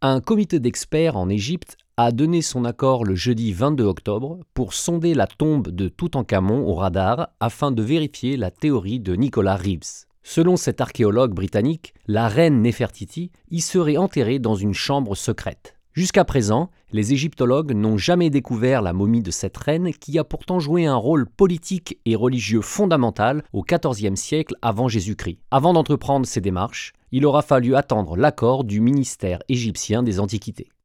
Un comité d'experts en Égypte a donné son accord le jeudi 22 octobre pour sonder la tombe de Toutankhamon au radar afin de vérifier la théorie de Nicolas Reeves. Selon cet archéologue britannique, la reine Néfertiti y serait enterrée dans une chambre secrète. Jusqu'à présent, les égyptologues n'ont jamais découvert la momie de cette reine qui a pourtant joué un rôle politique et religieux fondamental au XIVe siècle avant Jésus-Christ. Avant d'entreprendre ces démarches, il aura fallu attendre l'accord du ministère égyptien des Antiquités.